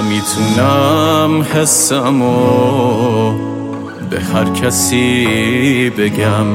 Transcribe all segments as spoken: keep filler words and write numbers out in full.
نمیتونم حسمو به هر کسی بگم،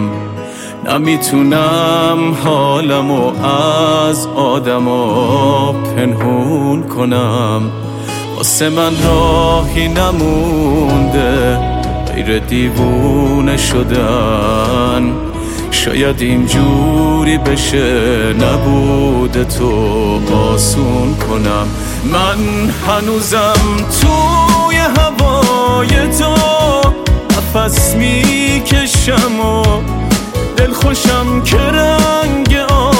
نمیتونم حالمو از آدما پنهون کنم. واسه من راهی نمونده غیر دیوونه شدن، شاید اینجوری بشه نبوده تو آسون کنم. من هنوزم توی هوای تو نفس میکشم و دلخوشم که رنگ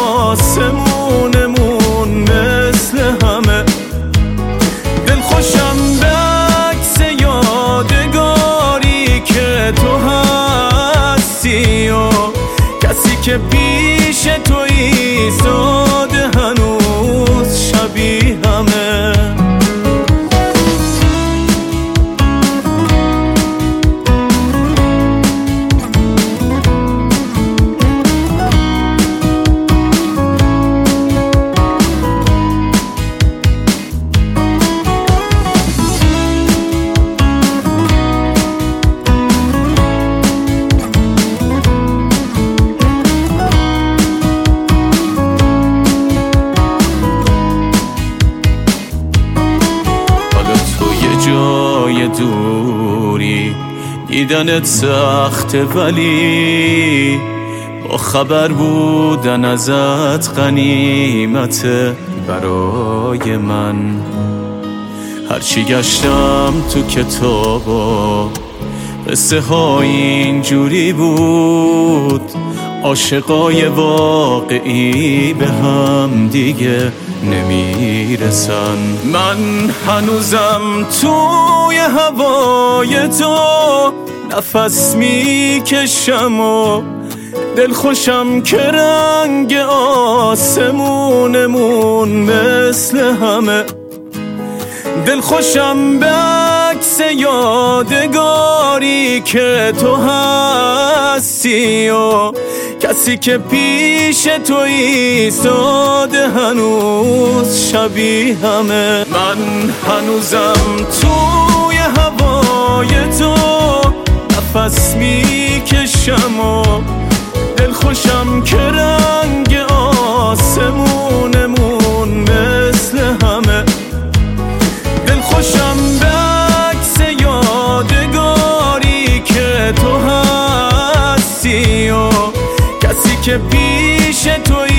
آسمونمون مثل همه، دلخوشم به عکس یادگاری که تو هستی و کسی که پیش تو ایستاده هنوز شبیه همه. جای دوری دیدنت سخته، ولی با خبر بودن ازت غنیمته برای من. هرچی گشتم تو کتابا قصه های اینجوری بود، عاشقای واقعی به هم دیگه نمیرسن. من هنوزم توی هوای تو نفس میکشم و دلخوشم که رنگ آسمونمون مثل همه، دلخوشم به عکس یادگاری که تو هستی و کسی که پیش تو ایستاده هنوز شبیه همه. من هنوزم توی هوای تو نفس میکشم و دلخوشم که رنگ آسمونمون مثل همه، دلخوشم به عکس یادگاری که تو هستی و کسی که پیش تو